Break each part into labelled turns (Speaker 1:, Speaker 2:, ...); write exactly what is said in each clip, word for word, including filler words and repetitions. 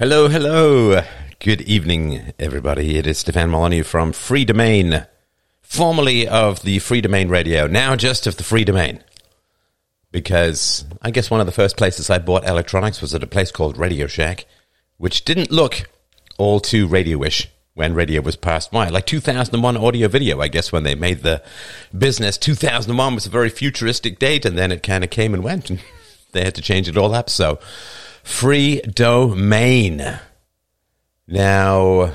Speaker 1: Hello, hello. Good evening, everybody. It is Stefan Molyneux from Free Domain, formerly of the Free Domain Radio, now just of the Free Domain. Because I guess one of the first places I bought electronics was at a place called Radio Shack, which didn't look all too radio-ish when radio was passed by. Like two thousand one audio video, I guess, when they made the business. two thousand one was a very futuristic date, and then it kind of came and went, and they had to change it all up. So, Free Domain. Now,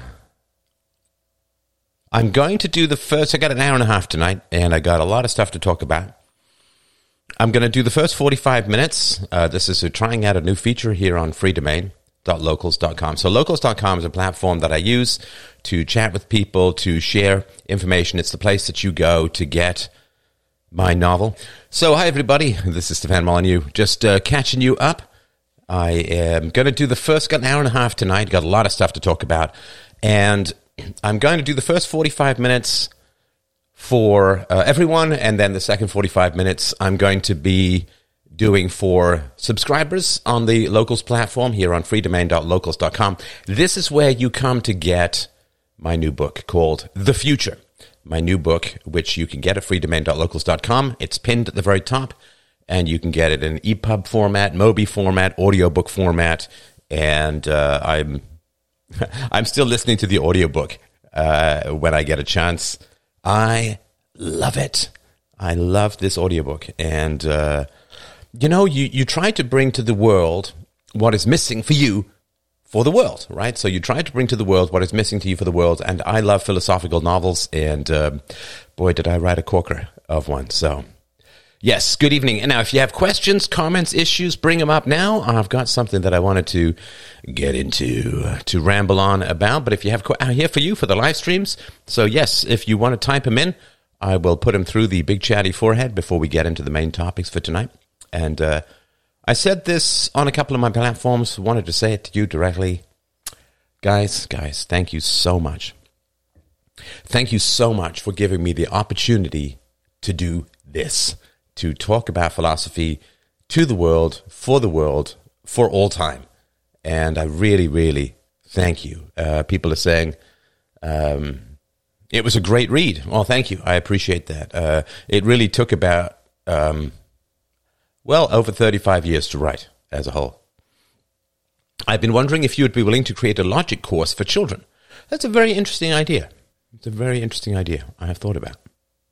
Speaker 1: I'm going to do the first, I got an hour and a half tonight, and I got a lot of stuff to talk about. I'm going to do the first forty-five minutes. Uh, this is a, trying out a new feature here on free domain dot locals dot com. So locals dot com is a platform that I use to chat with people, to share information. It's the place that you go to get my novel. So hi, everybody. This is Stefan Molyneux, just uh, catching you up. I am going to do the first, got an hour and a half tonight, got a lot of stuff to talk about, and I'm going to do the first forty-five minutes for uh, everyone, and then the second forty-five minutes I'm going to be doing for subscribers on the Locals platform here on free domain dot locals dot com. This is where you come to get my new book called The Future, my new book, which you can get at free domain dot locals dot com. It's pinned at the very top. And you can get it in E P U B format, Mobi format, audiobook format, and uh, I'm I'm still listening to the audiobook uh, when I get a chance. I love it. I love this audiobook. And, uh, you know, you, you try to bring to the world what is missing for you for the world, right? So you try to bring to the world what is missing to you for the world. And I love philosophical novels, and uh, boy, did I write a corker of one. So... yes, good evening. And now, if you have questions, comments, issues, bring them up now. I've got something that I wanted to get into, uh, to ramble on about. But if you have, I'm here for you for the live streams. So, yes, if you want to type them in, I will put them through the big chatty forehead before we get into the main topics for tonight. And uh, I said this on a couple of my platforms. Wanted to say it to you directly. Guys, guys, thank you so much. Thank you so much for giving me the opportunity to do this. To talk about philosophy to the world, for the world, for all time. And I really, really thank you. Uh, people are saying, um, it was a great read. Well, thank you. I appreciate that. Uh, it really took about, um, well, over thirty-five years to write as a whole. I've been wondering if you would be willing to create a logic course for children. That's a very interesting idea. It's a very interesting idea I have thought about.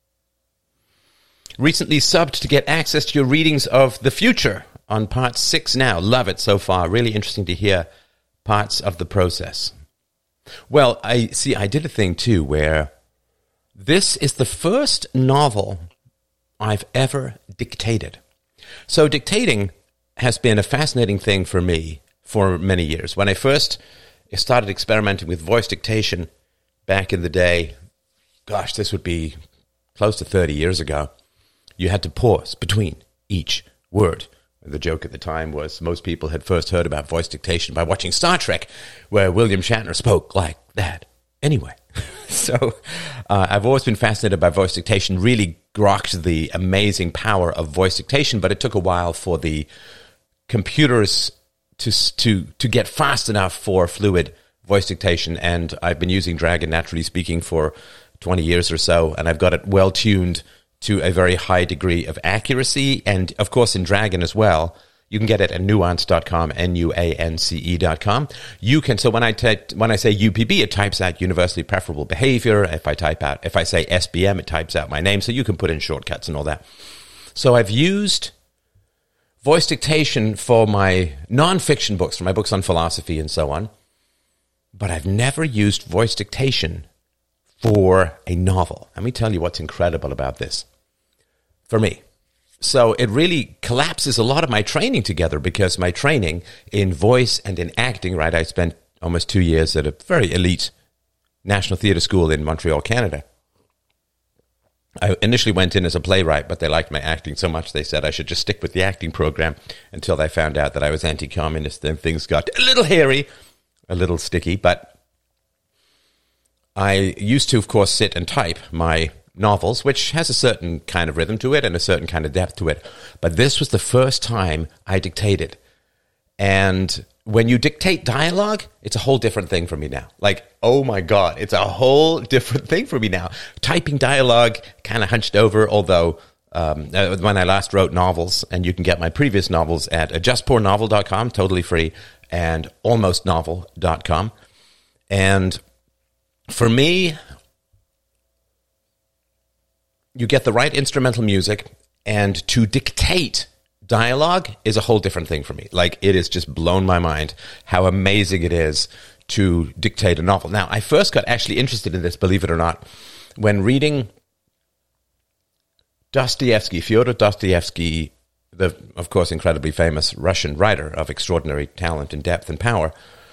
Speaker 1: Recently subbed to get access to your readings of The Future on part six now. Love it so far. Really interesting to hear parts of the process. Well, I see, I did a thing too where this is the first novel I've ever dictated. So dictating has been a fascinating thing for me for many years. When I first started experimenting with voice dictation back in the day, gosh, this would be close to thirty years ago. You had to pause between each word. The joke at the time was most people had first heard about voice dictation by watching Star Trek, where William Shatner spoke like that. Anyway, so uh, I've always been fascinated by voice dictation, really grokked the amazing power of voice dictation, but it took a while for the computers to to to get fast enough for fluid voice dictation, and I've been using Dragon Naturally Speaking for twenty years or so, and I've got it well-tuned to a very high degree of accuracy, and of course in Dragon as well. You can get it at nuance dot com, N U A N C E dot com. You can, so when I type, when I say U P B, it types out universally preferable behavior. If I type out, if I say S B M, it types out my name, so you can put in shortcuts and all that. So I've used voice dictation for my non-fiction books, for my books on philosophy and so on, but I've never used voice dictation for a novel. Let me tell you what's incredible about this for me. So it really collapses a lot of my training together, because my training in voice and in acting, right, I spent almost two years at a very elite National Theatre School in Montreal, Canada. I initially went in as a playwright, but they liked my acting so much they said I should just stick with the acting program until they found out that I was anti-communist. Then things got a little hairy, a little sticky, but I used to, of course, sit and type my novels, which has a certain kind of rhythm to it and a certain kind of depth to it. But this was the first time I dictated. And when you dictate dialogue, it's a whole different thing for me now. Like, oh my God, it's a whole different thing for me now. Typing dialogue, kind of hunched over, although um, uh, when I last wrote novels, and you can get my previous novels at just poor novel dot com, totally free, and almost novel dot com. And for me, you get the right instrumental music, and to dictate dialogue is a whole different thing for me. Like, it has just blown my mind how amazing it is to dictate a novel. Now, I first got actually interested in this, believe it or not, when reading Dostoevsky, Fyodor Dostoevsky, the, of course, incredibly famous Russian writer of extraordinary talent and depth and power.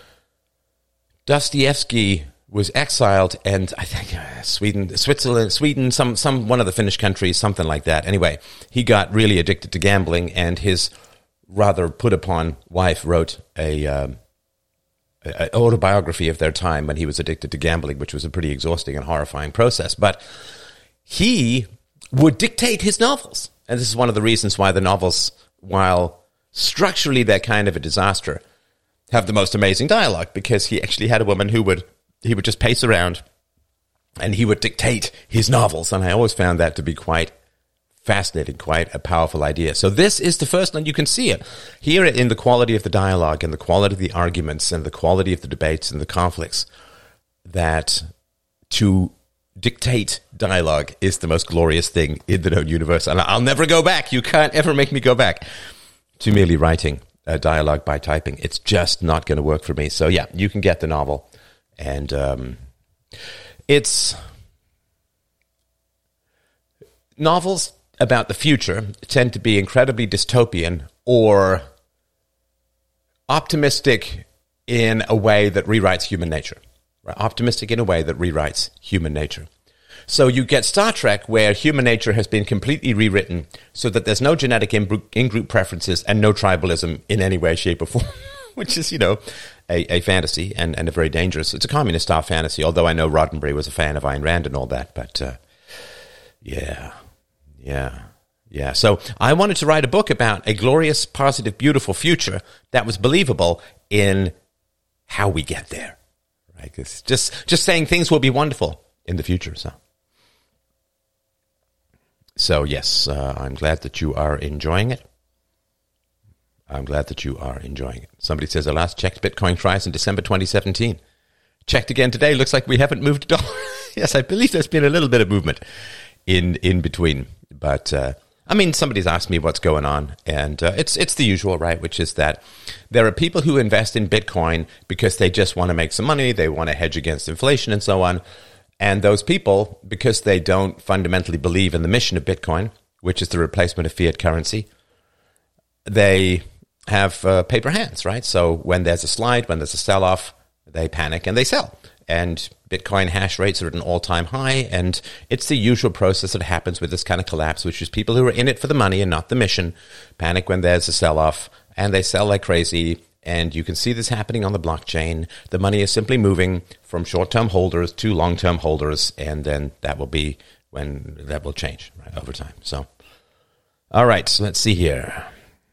Speaker 1: Dostoevsky was exiled, and I think uh, Sweden, Switzerland, Sweden, some, some one of the Finnish countries, something like that. Anyway, he got really addicted to gambling, and his rather put-upon wife wrote a, um, a autobiography of their time when he was addicted to gambling, which was a pretty exhausting and horrifying process. But he would dictate his novels, and this is one of the reasons why the novels, while structurally they're kind of a disaster, have the most amazing dialogue, because he actually had a woman who would he would just pace around and he would dictate his novels. And I always found that to be quite fascinating, quite a powerful idea. So this is the first one. You can see it here in the quality of the dialogue and the quality of the arguments and the quality of the debates and the conflicts, that to dictate dialogue is the most glorious thing in the known universe. And I'll never go back. You can't ever make me go back to merely writing a dialogue by typing. It's just not going to work for me. So yeah, you can get the novel. And um, it's novels about the future tend to be incredibly dystopian or optimistic in a way that rewrites human nature. Right? Optimistic in a way that rewrites human nature. So you get Star Trek, where human nature has been completely rewritten so that there's no genetic in-group preferences and no tribalism in any way, shape, or form, which is, you know, a, a fantasy and, and a very dangerous. It's a communist-style fantasy, although I know Roddenberry was a fan of Ayn Rand and all that. But, uh, yeah, yeah, yeah. So I wanted to write a book about a glorious, positive, beautiful future that was believable in how we get there. Right? 'Cause just, just saying things will be wonderful in the future, so... So, yes, uh, I'm glad that you are enjoying it. I'm glad that you are enjoying it. Somebody says, I last checked Bitcoin price in December twenty seventeen. Checked again today. Looks like we haven't moved at all. Yes, I believe there's been a little bit of movement in in between. But, uh, I mean, somebody's asked me what's going on. And uh, it's it's the usual, right, which is that there are people who invest in Bitcoin because they just want to make some money. They want to hedge against inflation and so on. And those people, because they don't fundamentally believe in the mission of Bitcoin, which is the replacement of fiat currency, they have uh, paper hands, right? So when there's a slide, when there's a sell-off, they panic and they sell. And Bitcoin hash rates are at an all-time high, and it's the usual process that happens with this kind of collapse, which is people who are in it for the money and not the mission panic when there's a sell-off, and they sell like crazy. And you can see this happening on the blockchain. The money is simply moving from short-term holders to long-term holders, and then that will be when that will change, right, over time. So, all right, so let's see here.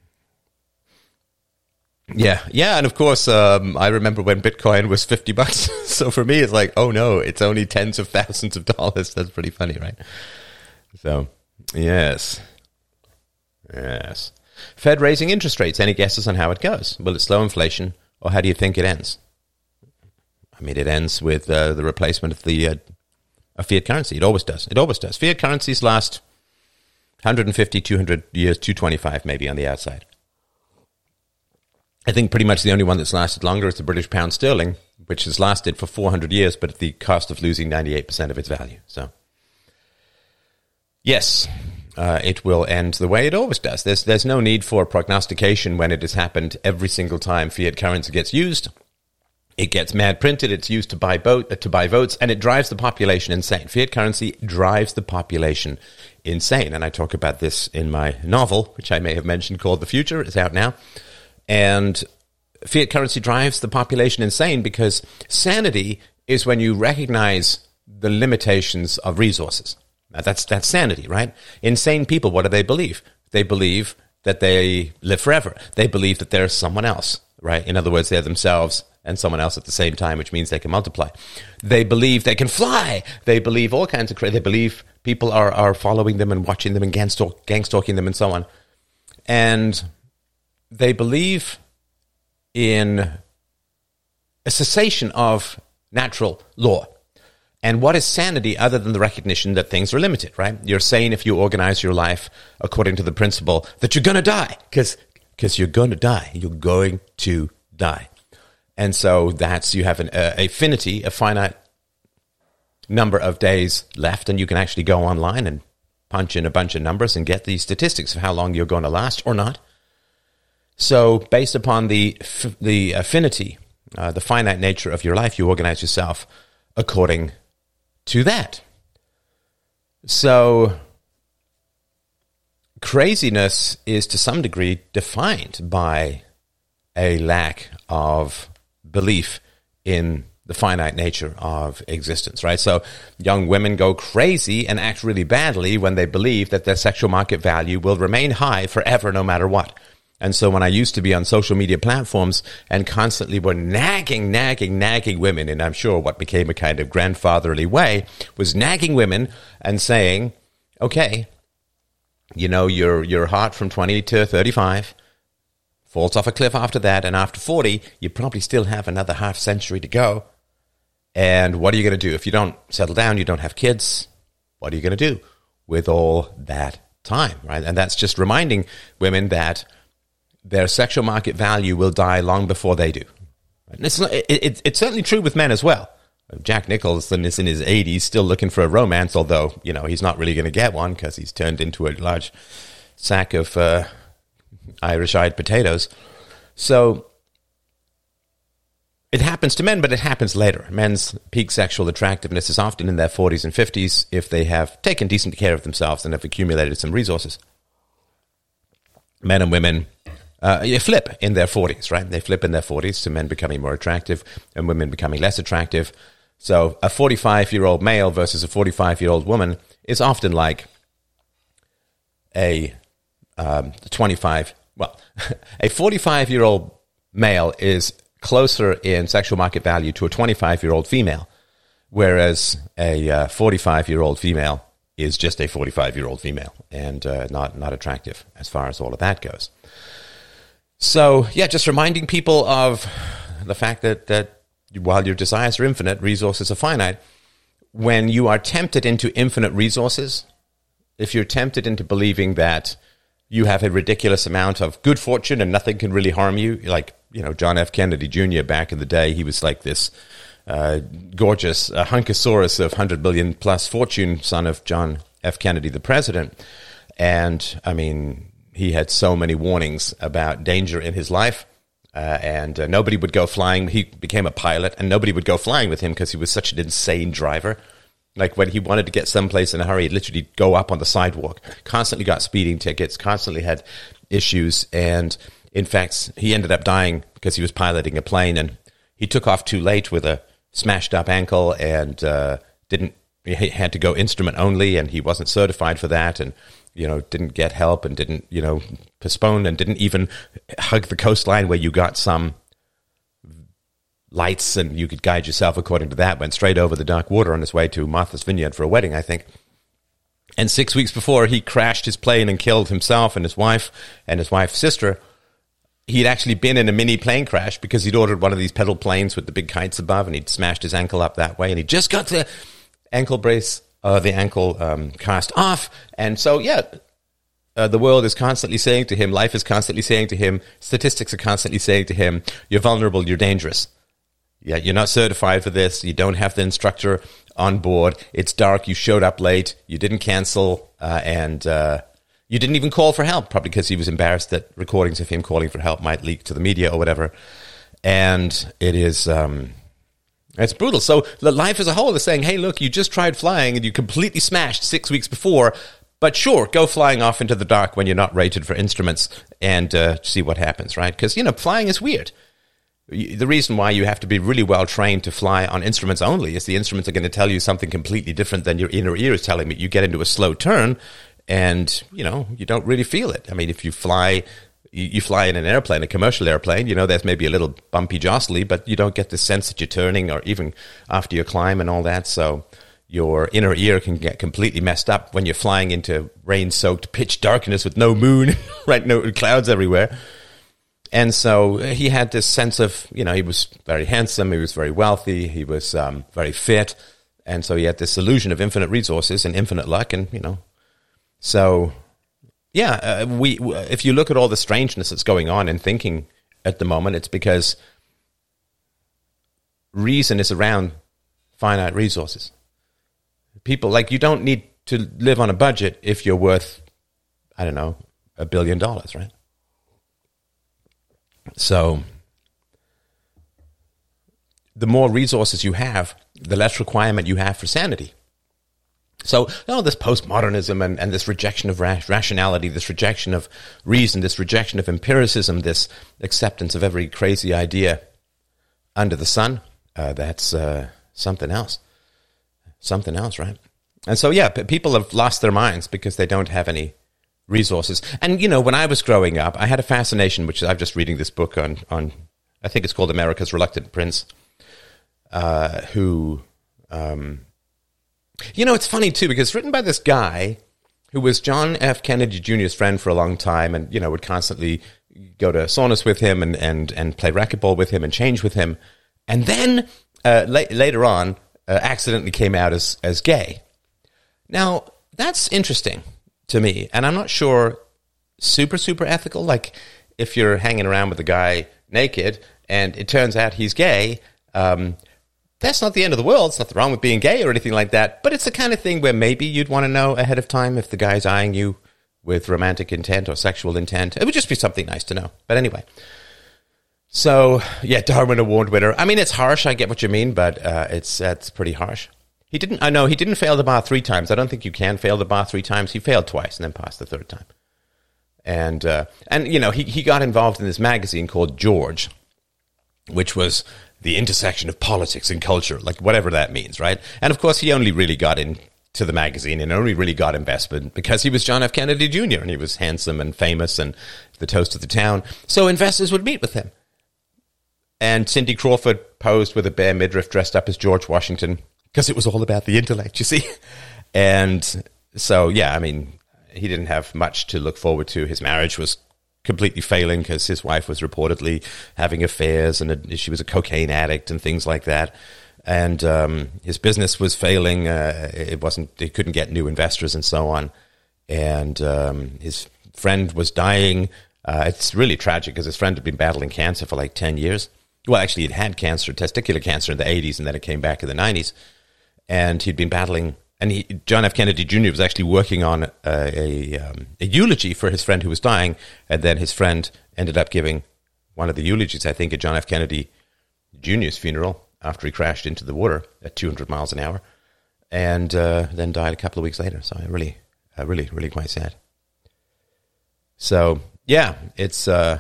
Speaker 1: Yeah, yeah, and of course, um, I remember when Bitcoin was fifty bucks. So for me, it's like, oh no, it's only tens of thousands of dollars. That's pretty funny, right? So, yes, yes. Fed raising interest rates. Any guesses on how it goes? Will it slow inflation, or how do you think it ends? I mean, it ends with uh, the replacement of the uh, of fiat currency. It always does. It always does. Fiat currencies last one hundred fifty, two hundred years, two hundred twenty-five maybe on the outside. I think pretty much the only one that's lasted longer is the British pound sterling, which has lasted for four hundred years, but at the cost of losing ninety-eight percent of its value. So, yes. Uh, it will end the way it always does. There's there's no need for prognostication when it has happened every single time fiat currency gets used. It gets mad printed. It's used to buy vote uh, to buy votes, and it drives the population insane. Fiat currency drives the population insane, and I talk about this in my novel, which I may have mentioned, called The Future. It's out now, and fiat currency drives the population insane because sanity is when you recognize the limitations of resources. Now, that's that's sanity, right? Insane people, what do they believe? They believe that they live forever. They believe that they're someone else, right? In other words, they're themselves and someone else at the same time, which means they can multiply. They believe they can fly. They believe all kinds of crazy. They believe people are, are following them and watching them and gang, stalk, gang stalking them and so on. And they believe in a cessation of natural law. And what is sanity other than the recognition that things are limited, right? You're saying if you organize your life according to the principle that you're going to die, because because you're going to die. You're going to die. And so that's, you have an uh, affinity, a finite number of days left, and you can actually go online and punch in a bunch of numbers and get the statistics of how long you're going to last or not. So based upon the the affinity, uh, the finite nature of your life, you organize yourself according to that. So craziness is to some degree defined by a lack of belief in the finite nature of existence, right? So young women go crazy and act really badly when they believe that their sexual market value will remain high forever no matter what. And so when I used to be on social media platforms and constantly were nagging, nagging, nagging women, and I'm sure what became a kind of grandfatherly way was nagging women and saying, okay, you know, you're you're hot from twenty to thirty-five, falls off a cliff after that, and after forty, you probably still have another half century to go. And what are you going to do? If you don't settle down, you don't have kids, what are you going to do with all that time, right? And that's just reminding women that their sexual market value will die long before they do. And it's, not, it, it, it's certainly true with men as well. Jack Nicholson is in his eighties, still looking for a romance, although, you know, he's not really going to get one because he's turned into a large sack of uh, Irish-eyed potatoes. So it happens to men, but it happens later. Men's peak sexual attractiveness is often in their forties and fifties if they have taken decent care of themselves and have accumulated some resources. Men and women Uh, you flip in their forties, right? They flip in their forties to men becoming more attractive and women becoming less attractive. So a forty-five-year-old male versus a forty-five-year-old woman is often like a um, twenty-five, well, a forty-five-year-old male is closer in sexual market value to a twenty-five-year-old female, whereas a uh, forty-five-year-old female is just a forty-five-year-old female and uh, not, not attractive as far as all of that goes. So, yeah, just reminding people of the fact that, that while your desires are infinite, resources are finite. When you are tempted into infinite resources, if you're tempted into believing that you have a ridiculous amount of good fortune and nothing can really harm you, like, you know, John F. Kennedy Junior back in the day, he was like this uh, gorgeous uh, hunkosaurus of one hundred billion plus fortune, son of John F. Kennedy, the president. And, I mean, he had so many warnings about danger in his life, uh, and uh, nobody would go flying. He became a pilot, and nobody would go flying with him because he was such an insane driver. Like when he wanted to get someplace in a hurry, he'd literally go up on the sidewalk, constantly got speeding tickets, constantly had issues. And in fact, he ended up dying because he was piloting a plane, and he took off too late with a smashed up ankle and uh, didn't, he had to go instrument only, and he wasn't certified for that. And you know, didn't get help and didn't, you know, postpone and didn't even hug the coastline where you got some lights and you could guide yourself according to that. Went straight over the dark water on his way to Martha's Vineyard for a wedding, I think. And six weeks before he crashed his plane and killed himself and his wife and his wife's sister, he'd actually been in a mini plane crash because he'd ordered one of these pedal planes with the big kites above, and he'd smashed his ankle up that way, and he just got the ankle brace Uh, the ankle um, cast off. And so, yeah, uh, the world is constantly saying to him, life is constantly saying to him, statistics are constantly saying to him, you're vulnerable, you're dangerous. Yeah, you're not certified for this. You don't have the instructor on board. It's dark. You showed up late. You didn't cancel. Uh, and uh, you didn't even call for help, probably because he was embarrassed that recordings of him calling for help might leak to the media or whatever. And it is... Um, It's brutal. So life as a whole is saying, hey, look, you just tried flying and you completely smashed six weeks before, but sure, go flying off into the dark when you're not rated for instruments and uh, see what happens, right? Because, you know, flying is weird. The reason why you have to be really well trained to fly on instruments only is the instruments are going to tell you something completely different than your inner ear is telling you. You get into a slow turn and, you know, you don't really feel it. I mean, if you fly, you, you fly in an airplane, a commercial airplane, you know, there's maybe a little bumpy jostly, but you don't get the sense that you're turning, or even after you climb and all that. So your inner ear can get completely messed up when you're flying into rain-soaked pitch darkness with no moon, right? No clouds everywhere. And so he had this sense of, you know, he was very handsome, he was very wealthy, he was um, very fit. And so he had this illusion of infinite resources and infinite luck. And, you know, so, yeah, uh, we if you look at all the strangeness that's going on in thinking at the moment, it's because reason is around finite resources. People, like, you don't need to live on a budget if you're worth, I don't know, a billion dollars, right? So the more resources you have, the less requirement you have for sanity. So, oh, this postmodernism and, and this rejection of ra- rationality, this rejection of reason, this rejection of empiricism, this acceptance of every crazy idea under the sun, uh, that's uh, something else. Something else, right? And so, yeah, p- people have lost their minds because they don't have any resources. And, you know, when I was growing up, I had a fascination, which I'm just reading this book on, on I think it's called America's Reluctant Prince, uh, who, um, you know, it's funny, too, because it's written by this guy who was John F. Kennedy Junior's friend for a long time and, you know, would constantly go to saunas with him and, and, and play racquetball with him and change with him. And then uh, la- later on, uh, accidentally came out as, as gay. Now, that's interesting to me, and I'm not sure super, super ethical. Like, if you're hanging around with a guy naked and it turns out he's gay, um, that's not the end of the world. It's nothing wrong with being gay or anything like that, but it's the kind of thing where maybe you'd want to know ahead of time if the guy's eyeing you with romantic intent or sexual intent. It would just be something nice to know. But anyway, so, yeah, Darwin Award winner. I mean, it's harsh, I get what you mean, but uh, it's that's pretty harsh. He didn't, I know, he didn't fail the bar three times. I don't think you can fail the bar three times. He failed twice and then passed the third time. And, uh, and you know, he, he got involved in this magazine called George, which was the intersection of politics and culture, like whatever that means, right? And, of course, he only really got into the magazine and only really got investment because he was John F. Kennedy Junior and he was handsome and famous and the toast of the town. So investors would meet with him. And Cindy Crawford posed with a bare midriff dressed up as George Washington, because it was all about the intellect, you see. And so, yeah, I mean, he didn't have much to look forward to. His marriage was completely failing because his wife was reportedly having affairs and a, she was a cocaine addict and things like that. And um, his business was failing. Uh, it wasn't, he couldn't get new investors and so on. And um, his friend was dying. Uh, it's really tragic because his friend had been battling cancer for like ten years. Well, actually, he'd had cancer, testicular cancer in the eighties, and then it came back in the nineties. And he'd been battling, and he, John F. Kennedy Junior was actually working on a, a, um, a eulogy for his friend who was dying, and then his friend ended up giving one of the eulogies, I think, at John F. Kennedy Junior's funeral after he crashed into the water at two hundred miles an hour, and uh, then died a couple of weeks later. So really, uh, really, really quite sad. So, yeah, it's uh,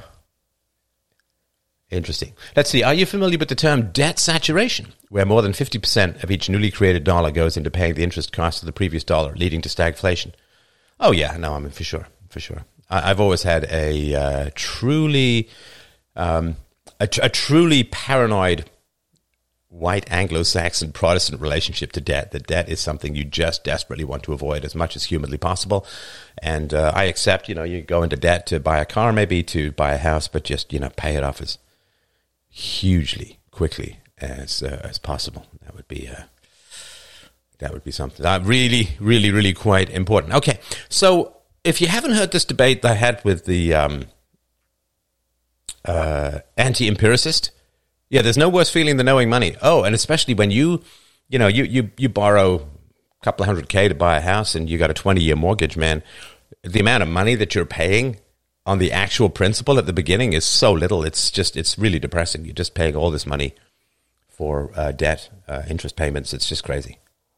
Speaker 1: interesting. Let's see, are you familiar with the term debt saturation, where more than fifty percent of each newly created dollar goes into paying the interest cost of the previous dollar, leading to stagflation? Oh, yeah, no, I mean, for sure, for sure. I, I've always had a uh, truly, um, a, a truly paranoid white Anglo-Saxon Protestant relationship to debt. That debt is something you just desperately want to avoid as much as humanly possible. And uh, I accept, you know, you go into debt to buy a car, maybe to buy a house, but just, you know, pay it off as hugely quickly as uh, as possible. That would be uh, that would be something uh, really, really, really quite important. Okay, so if you haven't heard this debate that I had with the um, uh, anti-empiricist, yeah, there's no worse feeling than owing money. Oh, and especially when you, you know, you you you borrow a couple of hundred K to buy a house and you got a twenty-year mortgage, man. The amount of money that you're paying on the actual principal at the beginning is so little. It's just, it's really depressing. You're just paying all this money for uh, debt, uh, interest payments. It's just crazy.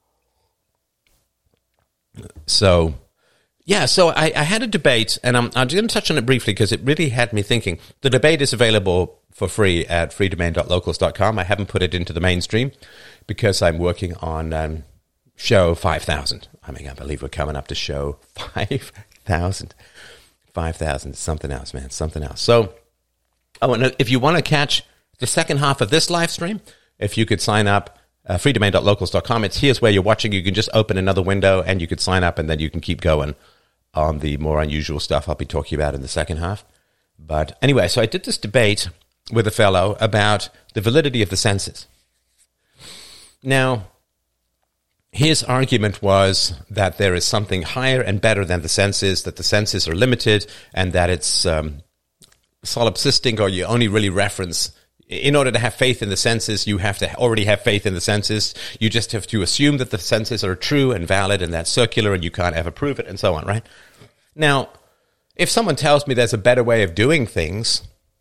Speaker 1: So, yeah, so I, I had a debate, and I'm, I'm going to touch on it briefly because it really had me thinking. The debate is available for free at free domain dot locals dot com. I haven't put it into the mainstream because I'm working on um, show five thousand. I mean, I believe we're coming up to show five thousand. five thousand is something else, man, something else. So, oh, and if you want to catch the second half of this live stream, if you could sign up, uh, free domain dot locals dot com. It's here's where you're watching. You can just open another window and you could sign up, and then you can keep going on the more unusual stuff I'll be talking about in the second half. But anyway, so I did this debate with a fellow about the validity of the senses. Now, his argument was that there is something higher and better than the senses, that the senses are limited, and that it's um, solipsistic, or you only really reference. In order to have faith in the senses, you have to already have faith in the senses. You just have to assume that the senses are true and valid, and that's circular, and you can't ever prove it, and so on, right? Now, if someone tells me there's a better way of doing things,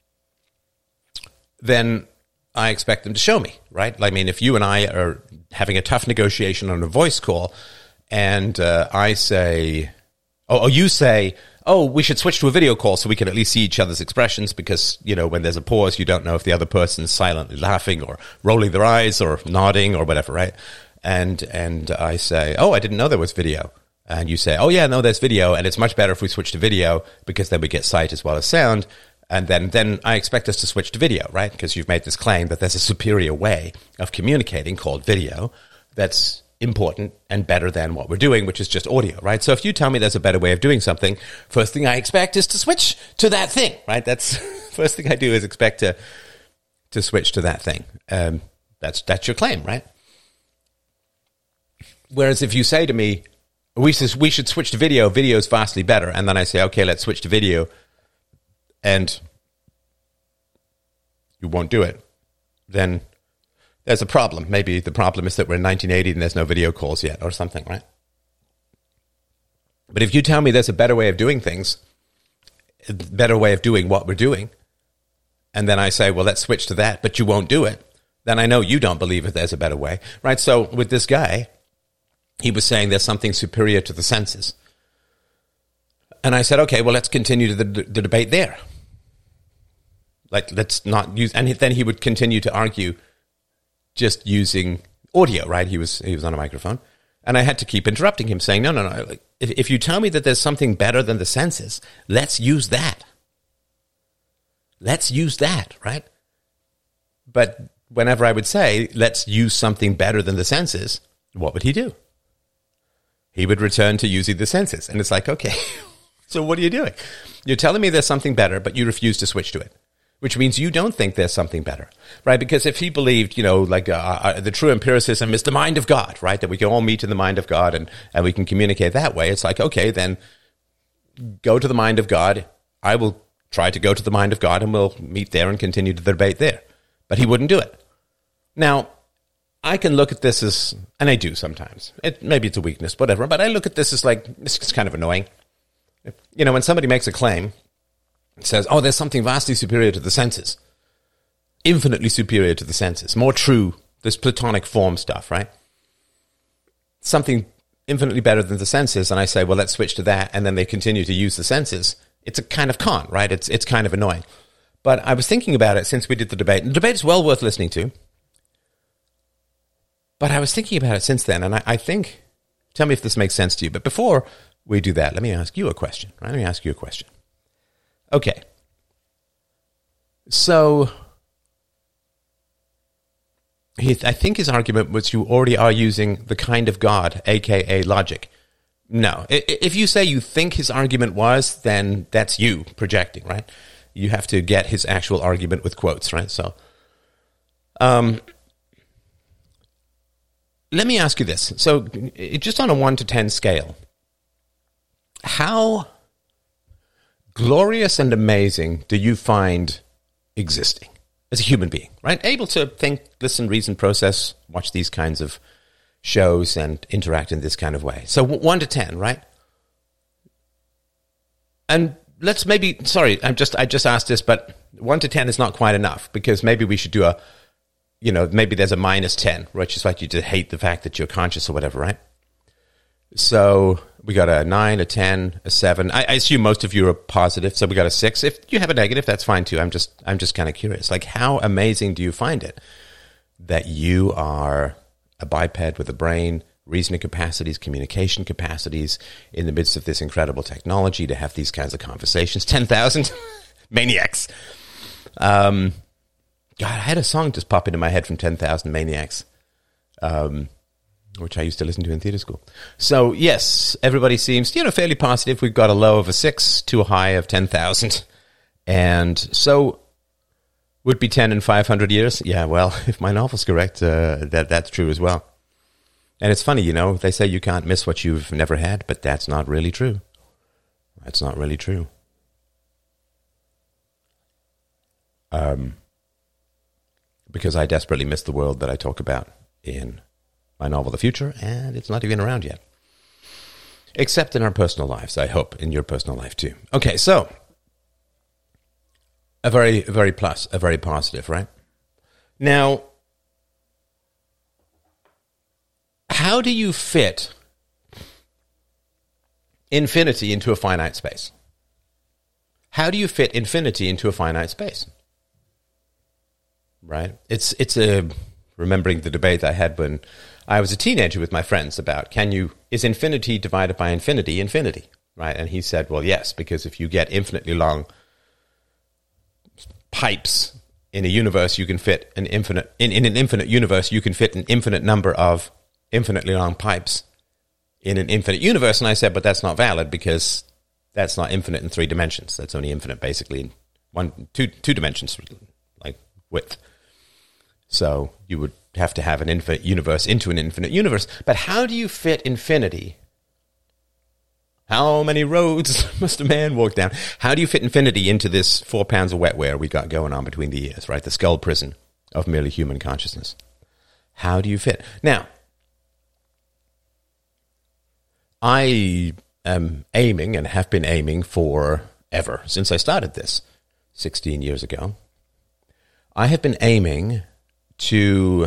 Speaker 1: then I expect them to show me, right? I mean, if you and I are having a tough negotiation on a voice call, and uh, I say, oh, oh, you say, oh, we should switch to a video call so we can at least see each other's expressions, because, you know, when there's a pause, you don't know if the other person's silently laughing or rolling their eyes or nodding or whatever, right? And and I say, oh, I didn't know there was video. And you say, oh, yeah, no, there's video, and it's much better if we switch to video because then we get sight as well as sound. And then, then I expect us to switch to video, right? Because you've made this claim that there's a superior way of communicating called video that's important and better than what we're doing, which is just audio, right? So if you tell me there's a better way of doing something, first thing I expect is to switch to that thing, right? That's first thing I do is expect to to switch to that thing. Um, that's that's your claim, right? Whereas if you say to me, we should, we should switch to video, video is vastly better, and then I say, okay, let's switch to video, and you won't do it, then there's a problem. Maybe the problem is that we're in nineteen eighty and there's no video calls yet or something, right? But if you tell me there's a better way of doing things, a better way of doing what we're doing, and then I say, well, let's switch to that, but you won't do it, then I know you don't believe that there's a better way, right? So with this guy, he was saying there's something superior to the senses. And I said, okay, well, let's continue the, the debate there. Like, let's not use, and then he would continue to argue just using audio, right? He was he was on a microphone. And I had to keep interrupting him, saying, no, no, no. Like, if, if you tell me that there's something better than the senses, let's use that. Let's use that, right? But whenever I would say, let's use something better than the senses, what would he do? He would return to using the senses. And it's like, okay, so what are you doing? You're telling me there's something better, but you refuse to switch to it, which means you don't think there's something better, right? Because if he believed, you know, like uh, uh, the true empiricism is the mind of God, right? That we can all meet in the mind of God and, and we can communicate that way. It's like, okay, then go to the mind of God. I will try to go to the mind of God and we'll meet there and continue the debate there. But he wouldn't do it. Now, I can look at this as, and I do sometimes, it, maybe it's a weakness, whatever, but I look at this as like, it's kind of annoying. You know, when somebody makes a claim, it says, oh, there's something vastly superior to the senses, infinitely superior to the senses, more true, this Platonic form stuff, right? Something infinitely better than the senses, and I say, well, let's switch to that, and then they continue to use the senses. It's a kind of con, right? It's it's kind of annoying. But I was thinking about it since we did the debate. The debate is well worth listening to. But I was thinking about it since then, and I, I think, tell me if this makes sense to you. But before we do that, let me ask you a question. Right? Let me ask you a question. Okay. So, he, I think his argument was you already are using the kind of God, a k a logic. No. If you say you think his argument was, then that's you projecting, right? You have to get his actual argument with quotes, right? So, um... let me ask you this. So just on a one to ten scale, how glorious and amazing do you find existing as a human being, right? Able to think, listen, reason, process, watch these kinds of shows and interact in this kind of way. So one to ten, right? And let's maybe, sorry, I'm just, I just asked this, but one to ten is not quite enough, because maybe we should do a, you know, maybe there's a minus ten, which is like you just hate the fact that you're conscious or whatever, right? So we got a nine, a ten, a seven. I, I assume most of you are positive, so we got a six. If you have a negative, that's fine too. I'm just, I'm just kind of curious. Like, how amazing do you find it that you are a biped with a brain, reasoning capacities, communication capacities in the midst of this incredible technology to have these kinds of conversations. ten thousand Maniacs. Um, God, I had a song just pop into my head from ten thousand Maniacs, um, which I used to listen to in theater school. So, yes, everybody seems, you know, fairly positive. We've got a low of a six to a high of ten thousand. And so, would be ten in five hundred years? Yeah, well, if my novel's correct, uh, that that's true as well. And it's funny, you know, they say you can't miss what you've never had, but that's not really true. That's not really true. Um, because I desperately miss the world that I talk about in my novel, The Future, and it's not even around yet. Except in our personal lives, I hope, in your personal life too. Okay, so, a very, very plus, a very positive, right? Now, how do you fit infinity into a finite space? How do you fit infinity into a finite space? Right? It's it's a remembering the debate I had when I was a teenager with my friends about can you is infinity divided by infinity infinity, right? And he said, well, yes, because if you get infinitely long pipes in a universe, you can fit an infinite in, in an infinite universe, you can fit an infinite number of infinitely long pipes in an infinite universe. And I said, but that's not valid because that's not infinite in three dimensions. That's only infinite basically in one, two, two dimensions, like width. So you would have to have an infinite universe into an infinite universe. But how do you fit infinity? How many roads must a man walk down? How do you fit infinity into this four pounds of wetware we got going on between the ears, right? The skull prison of merely human consciousness. How do you fit? Now, I am aiming and have been aiming forever, since I started this sixteen years ago. I have been aiming to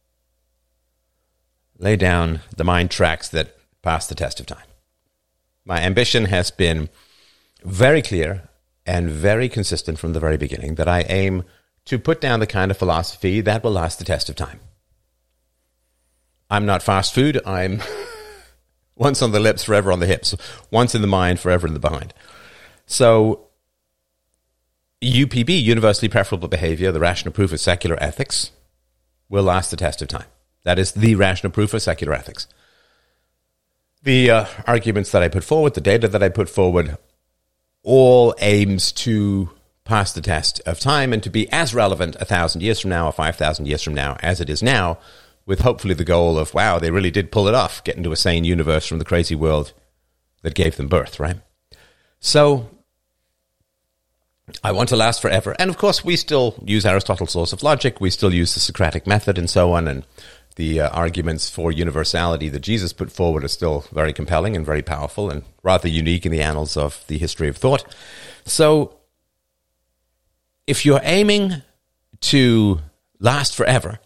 Speaker 1: lay down the mind tracks that pass the test of time. My ambition has been very clear and very consistent from the very beginning that I aim to put down the kind of philosophy that will last the test of time. I'm not fast food. I'm once on the lips, forever on the hips. Once in the mind, forever in the behind. So U P B, universally preferable behavior, the rational proof of secular ethics, will last the test of time. That is the rational proof of secular ethics. The uh, arguments that I put forward, the data that I put forward, all aims to pass the test of time and to be as relevant a thousand years from now or five thousand years from now as it is now, with hopefully the goal of, wow, they really did pull it off, get into a sane universe from the crazy world that gave them birth, right? So I want to last forever. And of course, we still use Aristotle's laws of logic. We still use the Socratic method and so on. And the uh, arguments for universality that Jesus put forward are still very compelling and very powerful and rather unique in the annals of the history of thought. So if you're aiming to last forever,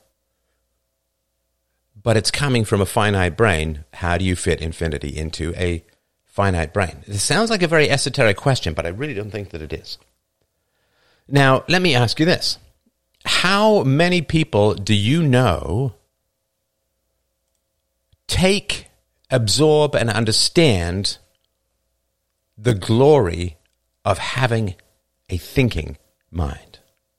Speaker 1: but it's coming from a finite brain, how do you fit infinity into a finite brain? It sounds like a very esoteric question, but I really don't think that it is. Now, let me ask you this. How many people do you know take, absorb, and understand the glory of having a thinking mind?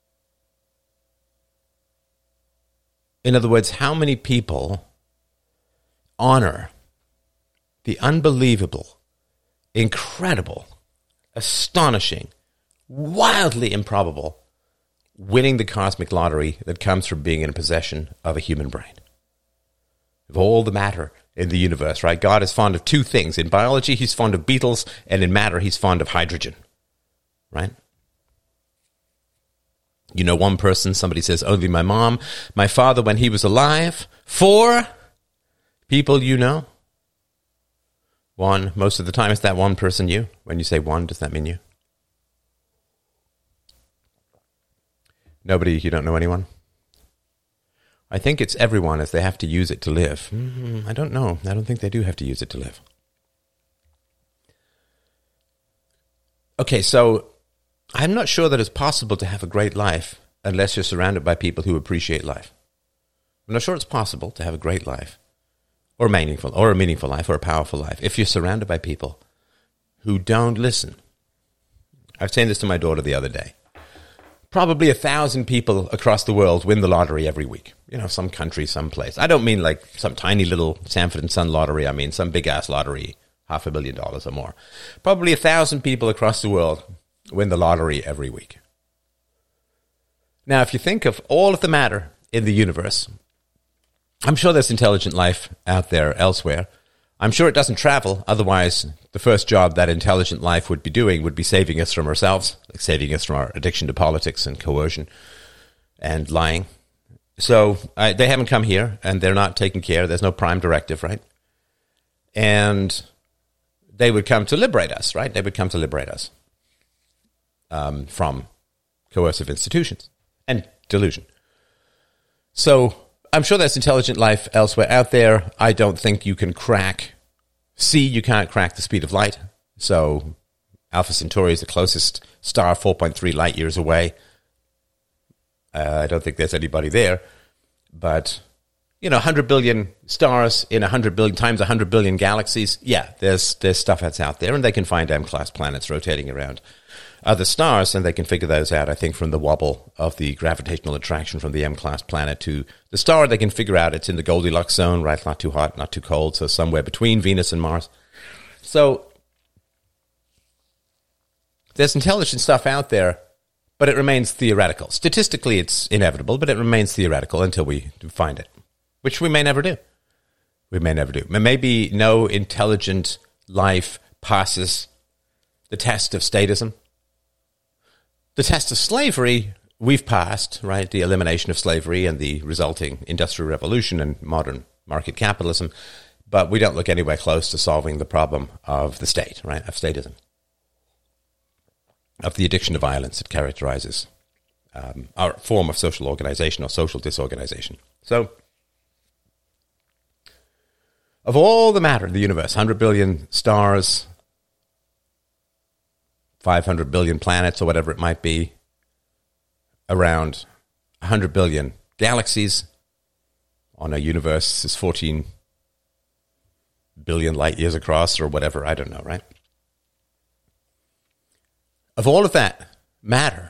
Speaker 1: In other words, how many people honor the unbelievable, incredible, astonishing, wildly improbable winning the cosmic lottery that comes from being in possession of a human brain? Of all the matter in the universe, right? God is fond of two things. In biology, he's fond of beetles, and in matter, he's fond of hydrogen, right? You know, one person, somebody says, only my mom, my father when he was alive. Four people you know. One, most of the time, is that one person you? When you say one, does that mean you? Nobody, you don't know anyone? I think it's everyone, as they have to use it to live. Mm-hmm. I don't know. I don't think they do have to use it to live. Okay, so I'm not sure that it's possible to have a great life unless you're surrounded by people who appreciate life. I'm not sure it's possible to have a great life or meaningful, or a meaningful life, or a powerful life, if you're surrounded by people who don't listen. I was saying this to my daughter the other day. Probably a thousand people across the world win the lottery every week. You know, some country, some place. I don't mean like some tiny little Sanford and Son lottery. I mean some big-ass lottery, half a billion dollars or more. Probably a thousand people across the world win the lottery every week. Now, if you think of all of the matter in the universe, I'm sure there's intelligent life out there elsewhere. I'm sure it doesn't travel. Otherwise, the first job that intelligent life would be doing would be saving us from ourselves, like saving us from our addiction to politics and coercion and lying. So uh, they haven't come here, and they're not taking care. There's no prime directive, right? And they would come to liberate us, right? They would come to liberate us um, from coercive institutions and delusion. So I'm sure there's intelligent life elsewhere out there. I don't think you can crack C. You can't crack the speed of light. So Alpha Centauri is the closest star, four point three light years away. Uh, I don't think there's anybody there. But, you know, one hundred billion stars in one hundred billion times one hundred billion galaxies. Yeah, there's there's stuff that's out there. And they can find M-class planets rotating around other stars, and they can figure those out, I think, from the wobble of the gravitational attraction from the M-class planet to the star. They can figure out it's in the Goldilocks zone, right? Not too hot, not too cold, so somewhere between Venus and Mars. So there's intelligent stuff out there, but it remains theoretical. Statistically, it's inevitable, but it remains theoretical until we find it, which we may never do. We may never do. Maybe no intelligent life passes the test of statism. The test of slavery, we've passed, right? The elimination of slavery and the resulting industrial revolution and modern market capitalism. But we don't look anywhere close to solving the problem of the state, right? Of statism. Of the addiction to violence that characterizes um, our form of social organization or social disorganization. So, of all the matter in the universe, one hundred billion stars, five hundred billion planets or whatever it might be, around one hundred billion galaxies on a universe is fourteen billion light years across or whatever, I don't know, right? Of all of that matter,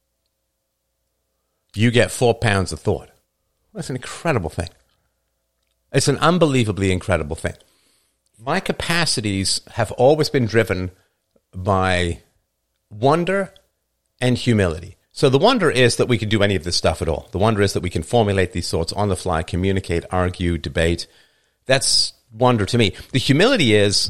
Speaker 1: you get four pounds of thought. That's an incredible thing. It's an unbelievably incredible thing. My capacities have always been driven by wonder and humility. So the wonder is that we can do any of this stuff at all. The wonder is that we can formulate these thoughts on the fly, communicate, argue, debate. That's wonder to me. The humility is,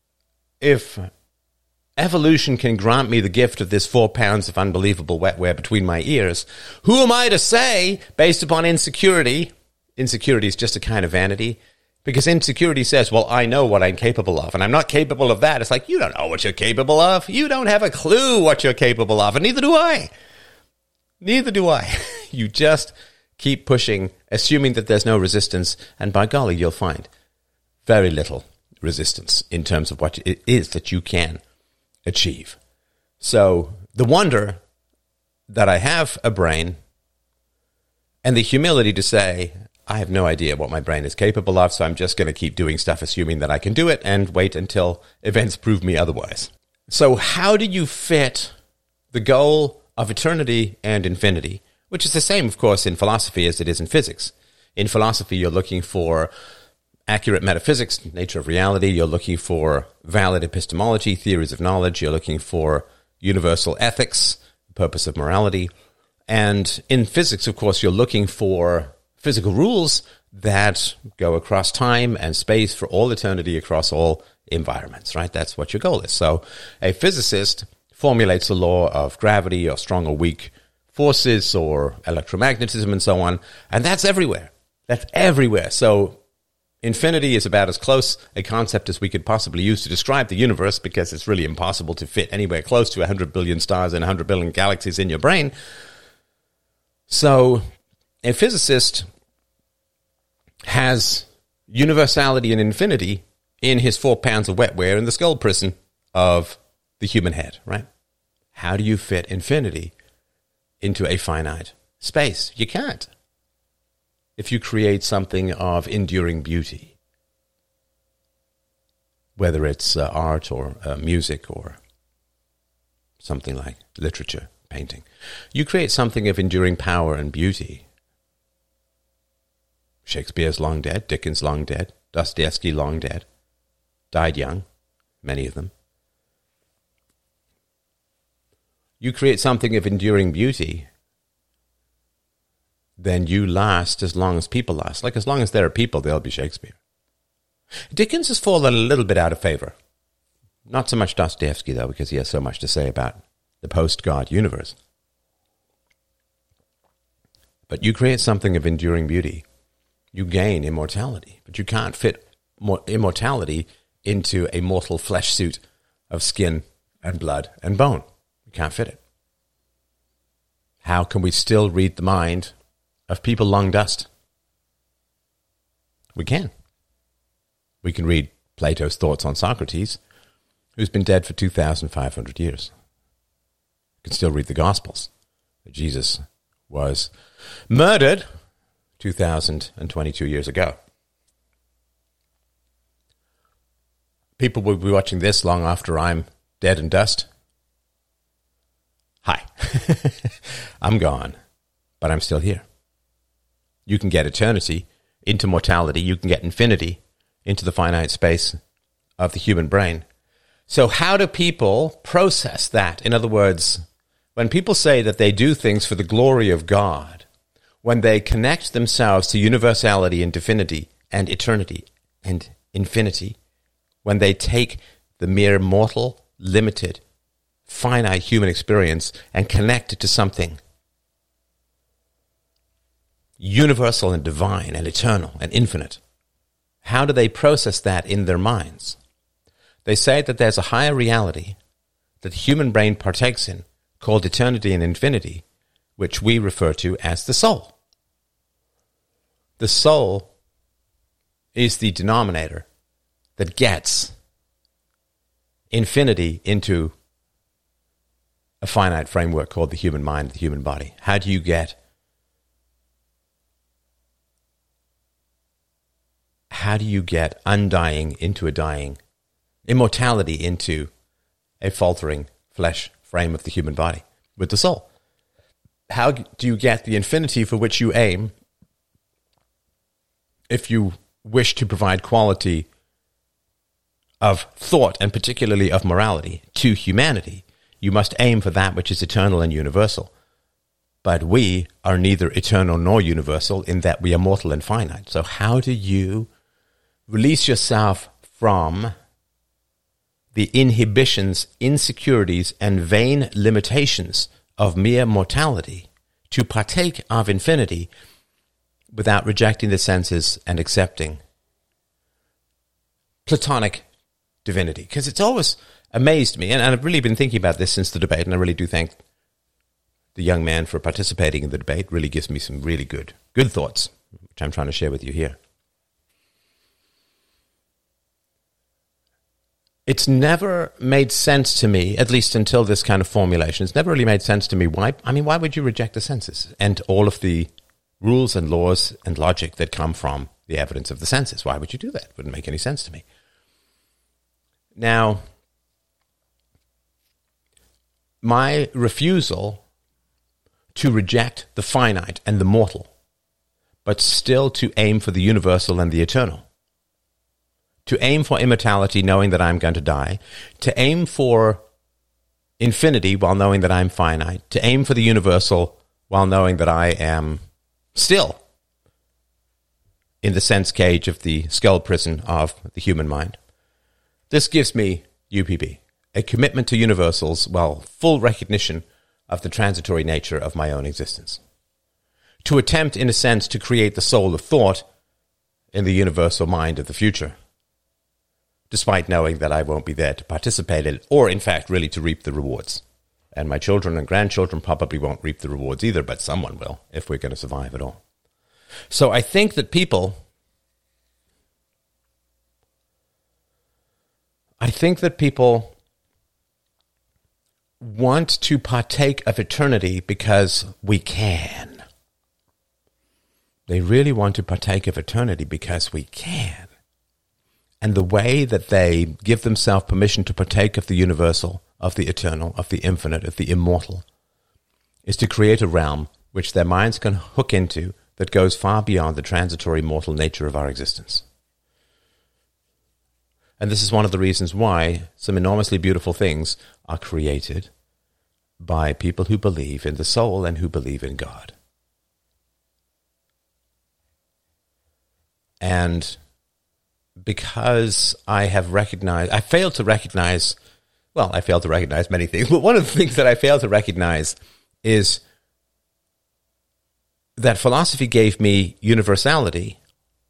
Speaker 1: if evolution can grant me the gift of this four pounds of unbelievable wetware between my ears, who am I to say, based upon insecurity? Insecurity is just a kind of vanity. Because insecurity says, well, I know what I'm capable of, and I'm not capable of that. It's like, you don't know what you're capable of. You don't have a clue what you're capable of, and neither do I. Neither do I. You just keep pushing, assuming that there's no resistance, and by golly, you'll find very little resistance in terms of what it is that you can achieve. So the wonder that I have a brain and the humility to say, I have no idea what my brain is capable of, so I'm just going to keep doing stuff assuming that I can do it and wait until events prove me otherwise. So how do you fit the goal of eternity and infinity, which is the same, of course, in philosophy as it is in physics? In philosophy, you're looking for accurate metaphysics, nature of reality. You're looking for valid epistemology, theories of knowledge. You're looking for universal ethics, purpose of morality. And in physics, of course, you're looking for physical rules that go across time and space for all eternity across all environments, right? That's what your goal is. So a physicist formulates the law of gravity or strong or weak forces or electromagnetism and so on, and that's everywhere. That's everywhere. So infinity is about as close a concept as we could possibly use to describe the universe, because it's really impossible to fit anywhere close to one hundred billion stars and one hundred billion galaxies in your brain. So a physicist has universality and infinity in his four pounds of wetware in the skull prison of the human head, right? How do you fit infinity into a finite space? You can't. If you create something of enduring beauty, whether it's uh, art or uh, music or something like literature, painting. You create something of enduring power and beauty. Shakespeare's long dead, Dickens long dead, Dostoevsky long dead, died young, many of them. You create something of enduring beauty, then you last as long as people last. Like, as long as there are people, there'll be Shakespeare. Dickens has fallen a little bit out of favor. Not so much Dostoevsky, though, because he has so much to say about the post-God universe. But you create something of enduring beauty. You gain immortality, but you can't fit more immortality into a mortal flesh suit of skin and blood and bone. You can't fit it. How can we still read the mind of people long dust? We can. We can read Plato's thoughts on Socrates, who's been dead for two thousand five hundred years. We can still read the Gospels. Jesus was murdered two thousand twenty-two years ago. People will be watching this long after I'm dead and dust. Hi. I'm gone, but I'm still here. You can get eternity into mortality. You can get infinity into the finite space of the human brain. So how do people process that? In other words, when people say that they do things for the glory of God, when they connect themselves to universality and divinity and eternity and infinity, when they take the mere mortal, limited, finite human experience and connect it to something universal and divine and eternal and infinite, how do they process that in their minds? They say that there's a higher reality that the human brain partakes in, called eternity and infinity, which we refer to as the soul. The soul is the denominator that gets infinity into a finite framework called the human mind, the human body. How do you get how do you get undying into a dying, immortality into a faltering flesh frame of the human body with the soul? How do you get the infinity for which you aim if you wish to provide quality of thought, and particularly of morality, to humanity? You must aim for that which is eternal and universal. But we are neither eternal nor universal in that we are mortal and finite. So how do you release yourself from the inhibitions, insecurities, and vain limitations of mere mortality to partake of infinity without rejecting the senses and accepting Platonic divinity? Because it's always amazed me, and I've really been thinking about this since the debate, and I really do thank the young man for participating in the debate. It really gives me some really good, good thoughts, which I'm trying to share with you here. It's never made sense to me, at least until this kind of formulation, it's never really made sense to me why, I mean, why would you reject the senses and all of the rules and laws and logic that come from the evidence of the senses? Why would you do that? It wouldn't make any sense to me. Now, my refusal to reject the finite and the mortal, but still to aim for the universal and the eternal, to aim for immortality knowing that I'm going to die, to aim for infinity while knowing that I'm finite, to aim for the universal while knowing that I am still in the sense cage of the skull prison of the human mind. This gives me U P B, a commitment to universals while full recognition of the transitory nature of my own existence. To attempt, in a sense, to create the soul of thought in the universal mind of the future, despite knowing that I won't be there to participate in it, or in fact really to reap the rewards. And my children and grandchildren probably won't reap the rewards either, but someone will, if we're going to survive at all. So I think that people, I think that people want to partake of eternity because we can. They really want to partake of eternity because we can. And the way that they give themselves permission to partake of the universal, of the eternal, of the infinite, of the immortal, is to create a realm which their minds can hook into that goes far beyond the transitory mortal nature of our existence. And this is one of the reasons why some enormously beautiful things are created by people who believe in the soul and who believe in God. And because I have recognized, I failed to recognize, well, I failed to recognize many things, but one of the things that I failed to recognize is that philosophy gave me universality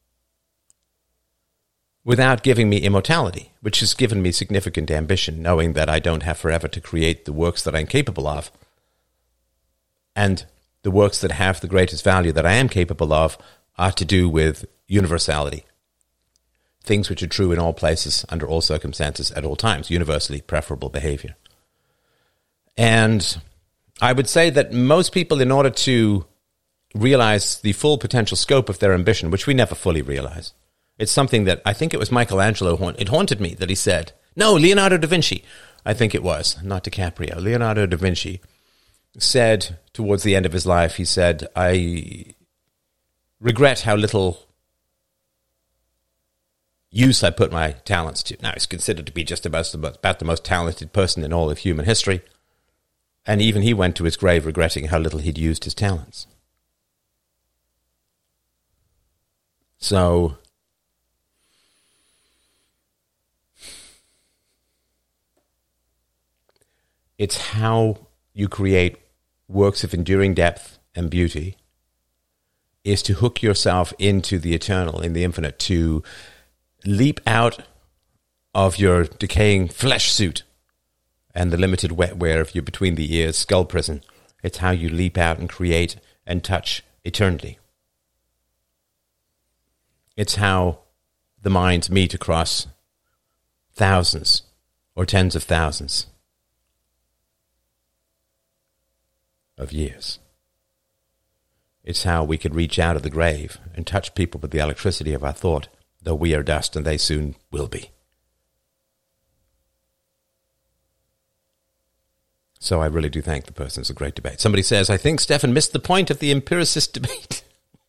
Speaker 1: without giving me immortality, which has given me significant ambition, knowing that I don't have forever to create the works that I'm capable of. And the works that have the greatest value that I am capable of are to do with universality. Things which are true in all places, under all circumstances, at all times, universally preferable behavior. And I would say that most people, in order to realize the full potential scope of their ambition, which we never fully realize, it's something that I think it was Michelangelo, it haunted me that he said, no, Leonardo da Vinci, I think it was, not DiCaprio, Leonardo da Vinci said towards the end of his life, he said, I regret how little use I put my talents to. Now, he's considered to be just about, about the most talented person in all of human history. And even he went to his grave regretting how little he'd used his talents. So, it's how you create works of enduring depth and beauty is to hook yourself into the eternal, in the infinite, to leap out of your decaying flesh suit and the limited wetware of your between the ears skull prison. It's how you leap out and create and touch eternity. It's how the minds meet across thousands or tens of thousands of years. It's how we could reach out of the grave and touch people with the electricity of our thought, though we are dust and they soon will be. So I really do thank the person. It's a great debate. Somebody says, I think Stefan missed the point of the empiricist debate.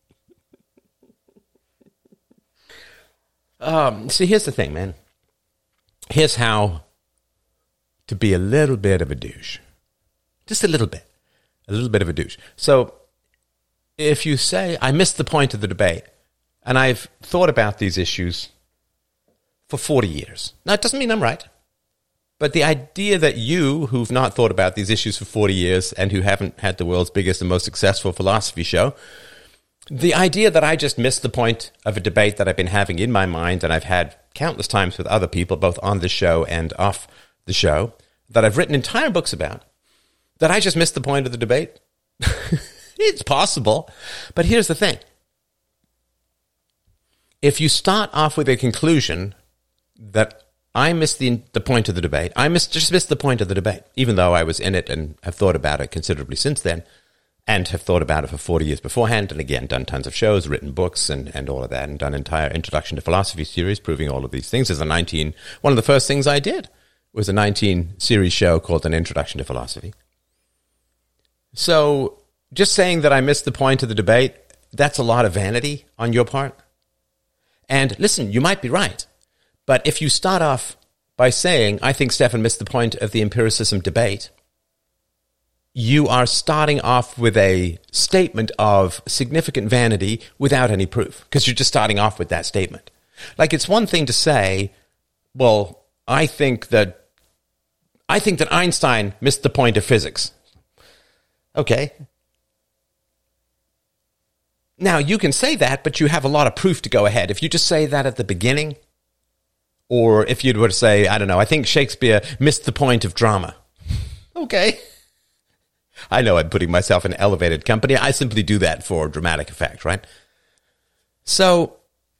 Speaker 1: um, see, here's the thing, man. Here's how to be a little bit of a douche. Just a little bit. A little bit of a douche. So if you say, I missed the point of the debate, and I've thought about these issues for forty years. Now, it doesn't mean I'm right. But the idea that you, who've not thought about these issues for forty years and who haven't had the world's biggest and most successful philosophy show, the idea that I just missed the point of a debate that I've been having in my mind and I've had countless times with other people, both on the show and off the show, that I've written entire books about, that I just missed the point of the debate? It's possible. But here's the thing. If you start off with a conclusion that I missed the the point of the debate, I missed, just missed the point of the debate, even though I was in it and have thought about it considerably since then, and have thought about it for forty years beforehand, and again, done tons of shows, written books, and, and all of that, and done entire Introduction to Philosophy series proving all of these things. As a nineteen, one of the first things I did was a nineteen-series show called An Introduction to Philosophy. So just saying that I missed the point of the debate, that's a lot of vanity on your part. And listen, you might be right. But if you start off by saying, I think Stefan missed the point of the empiricism debate, you are starting off with a statement of significant vanity without any proof, because you're just starting off with that statement. Like, it's one thing to say, well, I think that I think that Einstein missed the point of physics. Okay. Now, you can say that, but you have a lot of proof to go ahead. If you just say that at the beginning, or if you were to say, I don't know, I think Shakespeare missed the point of drama. Okay. I know I'm putting myself in elevated company. I simply do that for dramatic effect, right? So,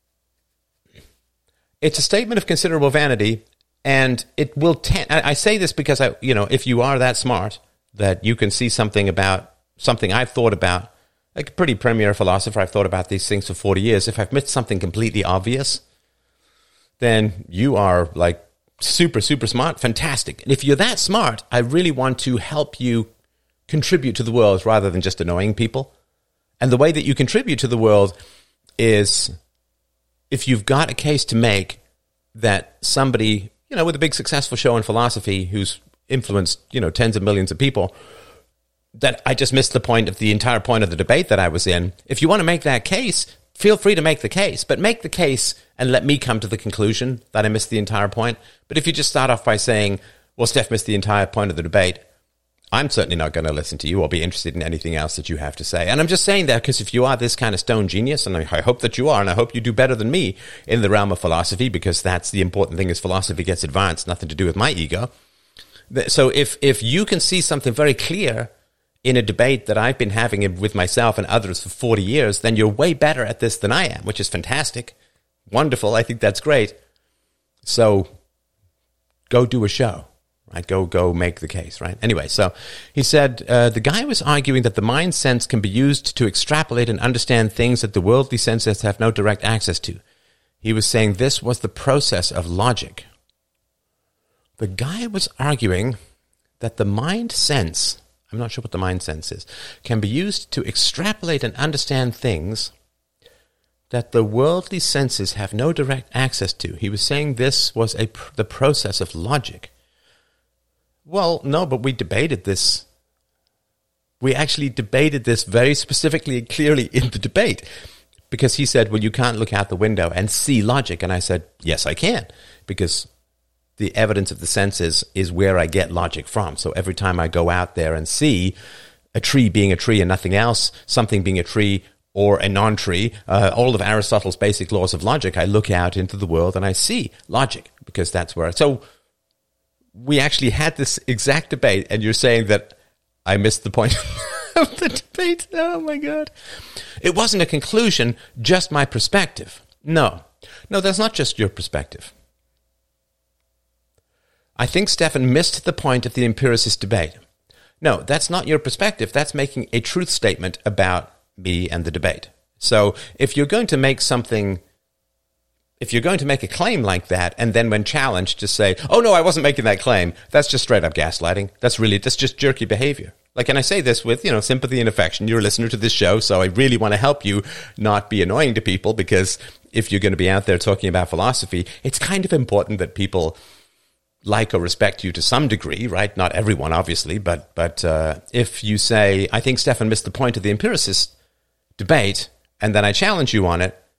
Speaker 1: it's a statement of considerable vanity, and it will tend, I say this because, I, you know, if you are that smart, that you can see something about, something I've thought about, like a pretty premier philosopher, I've thought about these things for forty years. If I've missed something completely obvious, then you are like super, super smart. Fantastic. And if you're that smart, I really want to help you contribute to the world rather than just annoying people. And the way that you contribute to the world is if you've got a case to make that somebody, you know, with a big successful show in philosophy who's influenced, you know, tens of millions of people, that I just missed the point of the entire point of the debate that I was in. If you want to make that case, feel free to make the case, but make the case and let me come to the conclusion that I missed the entire point. But if you just start off by saying, well, Steph missed the entire point of the debate, I'm certainly not going to listen to you or be interested in anything else that you have to say. And I'm just saying that because if you are this kind of stone genius, and I hope that you are, and I hope you do better than me in the realm of philosophy, because that's the important thing, is philosophy gets advanced, nothing to do with my ego. So if, if you can see something very clear in a debate that I've been having with myself and others for forty years, then you're way better at this than I am, which is fantastic. Wonderful. I think that's great. So go do a show, right? Go, go make the case, right? Anyway, so he said, uh, the guy was arguing that the mind sense can be used to extrapolate and understand things that the worldly senses have no direct access to. He was saying this was the process of logic. The guy was arguing that the mind sense, I'm not sure what the mind sense is, can be used to extrapolate and understand things that the worldly senses have no direct access to. He was saying this was a the process of logic. Well, no, but we debated this. We actually debated this very specifically and clearly in the debate, because he said, well, you can't look out the window and see logic. And I said, yes, I can, because the evidence of the senses is where I get logic from. So every time I go out there and see a tree being a tree and nothing else, something being a tree or a non-tree, uh, all of Aristotle's basic laws of logic, I look out into the world and I see logic, because that's where I... So we actually had this exact debate, and you're saying that I missed the point of the debate. Oh, my God. It wasn't a conclusion, just my perspective. No. No, that's not just your perspective. I think Stefan missed the point of the empiricist debate. No, that's not your perspective. That's making a truth statement about me and the debate. So if you're going to make something, if you're going to make a claim like that, and then when challenged just say, oh no, I wasn't making that claim, that's just straight up gaslighting. That's really, that's just jerky behavior. Like, and I say this with, you know, sympathy and affection. You're a listener to this show, so I really want to help you not be annoying to people, because if you're going to be out there talking about philosophy, it's kind of important that people like or respect you to some degree, right? Not everyone, obviously, but but uh, if you say, I think Stefan missed the point of the empiricist debate, and then I challenge you on it,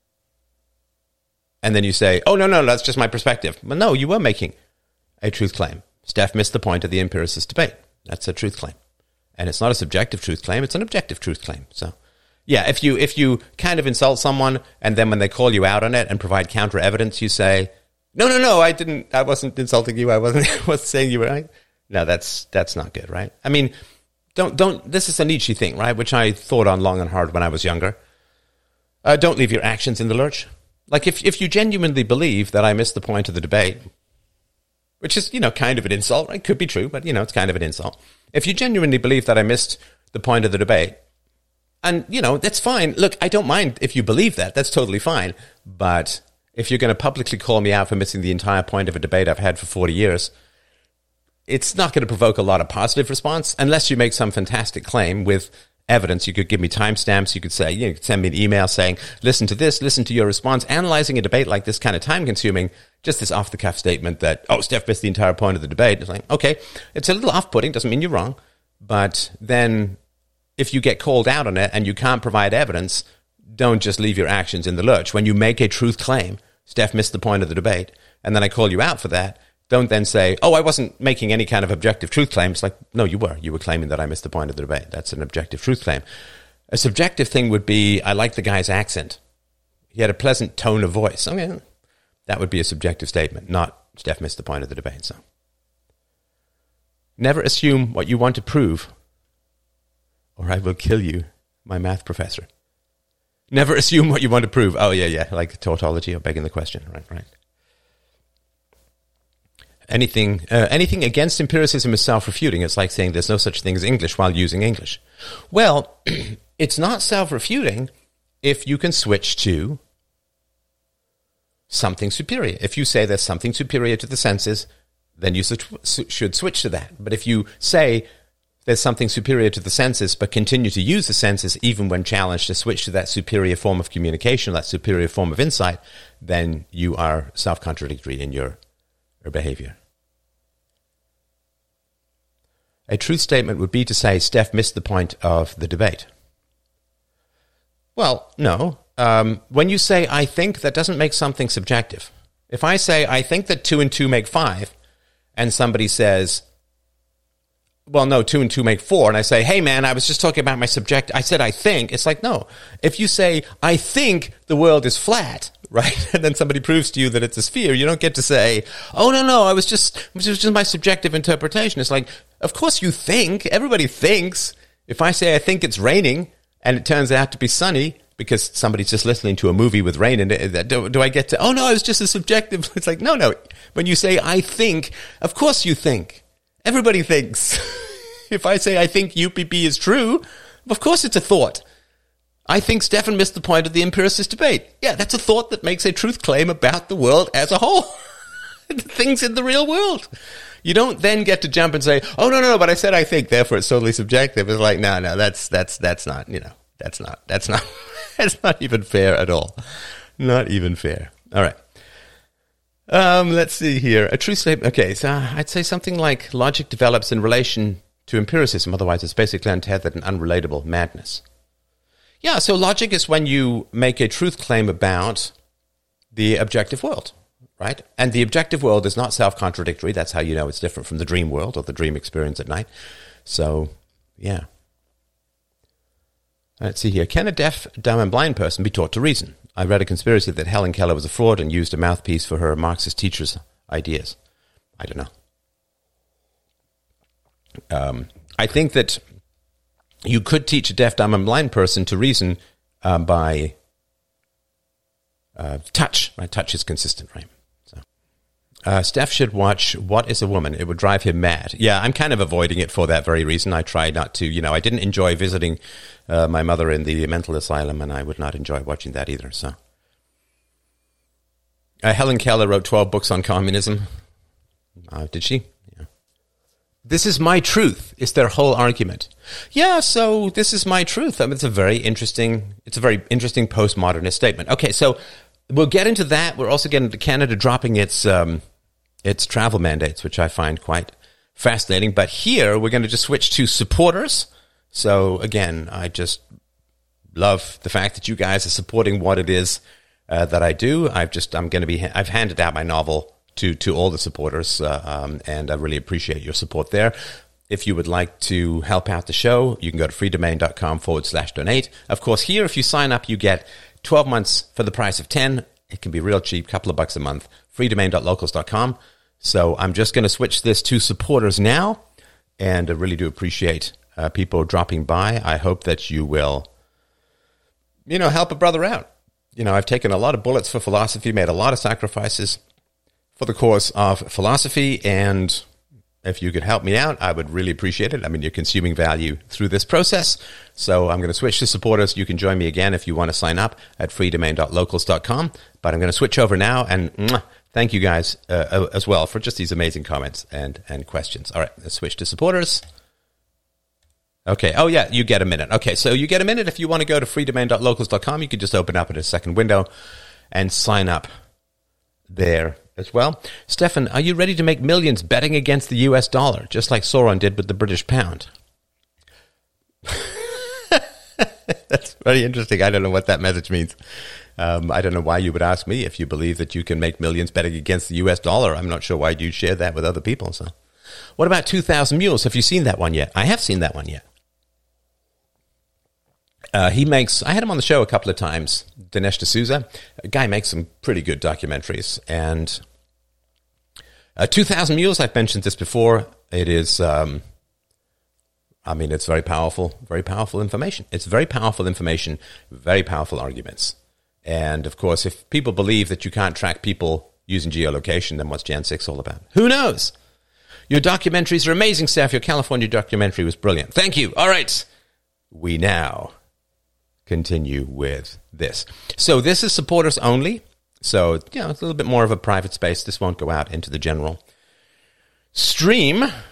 Speaker 1: and then you say, oh, no, no, that's just my perspective. Well, no, you were making a truth claim. Steph missed the point of the empiricist debate. That's a truth claim. And it's not a subjective truth claim, it's an objective truth claim. So, yeah, if you if you kind of insult someone, and then when they call you out on it and provide counter evidence, you say, No, no, no, I didn't, I wasn't insulting you. I wasn't, I wasn't saying you were right. No, that's, that's not good, right? I mean, don't, don't, this is a Nietzsche thing, right? Which I thought on long and hard when I was younger. Uh, don't leave your actions in the lurch. Like, if, if you genuinely believe that I missed the point of the debate, which is, you know, kind of an insult, right? Could be true, but, you know, it's kind of an insult. If you genuinely believe that I missed the point of the debate, and, you know, that's fine. Look, I don't mind if you believe that. That's totally fine. But if you're going to publicly call me out for missing the entire point of a debate I've had for forty years, it's not going to provoke a lot of positive response unless you make some fantastic claim with evidence. You could give me timestamps. You could say, you know, you could send me an email saying, listen to this, listen to your response. Analyzing a debate like this kind of time consuming, just this off the cuff statement that, oh, Steph missed the entire point of the debate. It's like, okay, it's a little off putting. Doesn't mean you're wrong. But then if you get called out on it and you can't provide evidence, don't just leave your actions in the lurch. When you make a truth claim, Steph missed the point of the debate, and then I call you out for that, don't then say, oh, I wasn't making any kind of objective truth claim. It's like, no, you were. You were claiming that I missed the point of the debate. That's an objective truth claim. A subjective thing would be, I like the guy's accent. He had a pleasant tone of voice. Okay, that would be a subjective statement, not Steph missed the point of the debate. So, never assume what you want to prove, or I will kill you, my math professor. Never assume what you want to prove. Oh, yeah, yeah, like tautology or begging the question. Right, right. Anything uh, anything against empiricism is self-refuting. It's like saying there's no such thing as English while using English. Well, it's not self-refuting if you can switch to something superior. If you say there's something superior to the senses, then you should switch to that. But if you say there's something superior to the senses, but continue to use the senses even when challenged to switch to that superior form of communication, that superior form of insight, then you are self-contradictory in your, your behavior. A truth statement would be to say, Steph missed the point of the debate. Well, no. Um, when you say, I think, that doesn't make something subjective. If I say, I think that two and two make five, and somebody says, well, no, two and two make four. And I say, hey, man, I was just talking about my subject. I said, I think. It's like, no. If you say, I think the world is flat, right? And then somebody proves to you that it's a sphere, you don't get to say, oh, no, no, I was just, it was just my subjective interpretation. It's like, of course you think. Everybody thinks. If I say I think it's raining and it turns out to be sunny because somebody's just listening to a movie with rain in it, do, do I get to, oh, no, it's just a subjective. It's like, no, no. When you say I think, of course you think. Everybody thinks. If I say I think U P B is true, of course it's a thought. I think Stefan missed the point of the empiricist debate. Yeah, that's a thought that makes a truth claim about the world as a whole. Things in the real world. You don't then get to jump and say, oh, no, no, no, but I said I think, therefore it's totally subjective. It's like, no, no, that's, that's, that's not, you know, that's not, that's not, that's not even fair at all. Not even fair. All right. Um, let's see here. A truth statement. Okay, so I'd say something like logic develops in relation to empiricism. Otherwise, it's basically untethered and unrelatable madness. Yeah, so logic is when you make a truth claim about the objective world, right? And the objective world is not self-contradictory. That's how you know it's different from the dream world or the dream experience at night. So, yeah. Let's see here. Can a deaf, dumb, and blind person be taught to reason? I read a conspiracy that Helen Keller was a fraud and used a mouthpiece for her Marxist teacher's ideas. I don't know. Um, I think that you could teach a deaf, dumb, and blind person to reason um, by uh, touch. Right? Touch is consistent, right? So, uh, Steph should watch What is a Woman? It would drive him mad. Yeah, I'm kind of avoiding it for that very reason. I try not to, you know, I didn't enjoy visiting uh, my mother in the mental asylum, and I would not enjoy watching that either. So, uh, Helen Keller wrote twelve books on communism. Uh, did she? Yeah. This is my truth. Is their whole argument? Yeah. So this is my truth. I mean, it's a very interesting. It's a very interesting postmodernist statement. Okay, so we'll get into that. We're also getting to Canada dropping its um, its travel mandates, which I find quite fascinating. But here we're going to just switch to supporters. So again, I just love the fact that you guys are supporting what it is uh, that I do. I've just I'm going to be I've handed out my novel to to all the supporters, uh, um, and I really appreciate your support there. If you would like to help out the show, you can go to freedomain.com forward slash donate. Of course, here, if you sign up, you get twelve months for the price of ten. It can be real cheap, couple of bucks a month. freedomain dot locals dot com. So I'm just going to switch this to supporters now, and I really do appreciate uh, people dropping by. I hope that you will, you know, help a brother out. You know, I've taken a lot of bullets for philosophy, made a lot of sacrifices for the cause of philosophy, and if you could help me out, I would really appreciate it. I mean, you're consuming value through this process. So I'm going to switch to supporters. You can join me again if you want to sign up at freedomain dot locals dot com. But I'm going to switch over now, and mwah, thank you guys uh, as well for just these amazing comments and, and questions. All right, let's switch to supporters. Okay. Oh, yeah, you get a minute. Okay, so you get a minute. If you want to go to freedomain dot locals dot com, you can just open up in a second window and sign up there as well. Stefan, are you ready to make millions betting against the U S dollar, just like Sauron did with the British pound? That's very interesting. I don't know what that message means. Um, I don't know why you would ask me if you believe that you can make millions betting against the U S dollar. I'm not sure why you'd share that with other people. So, what about two thousand Mules? Have you seen that one yet? I have seen that one yet. Uh, he makes, I had him on the show a couple of times, Dinesh D'Souza. A guy makes some pretty good documentaries. And uh, two thousand Mules, I've mentioned this before. It is, um, I mean, it's very powerful, very powerful information. It's very powerful information, very powerful arguments. And, of course, if people believe that you can't track people using geolocation, then what's Jan six all about? Who knows? Your documentaries are amazing, Steph. Your California documentary was brilliant. Thank you. All right. We now continue with this. So this is supporters only. So, you know, it's a little bit more of a private space. This won't go out into the general stream.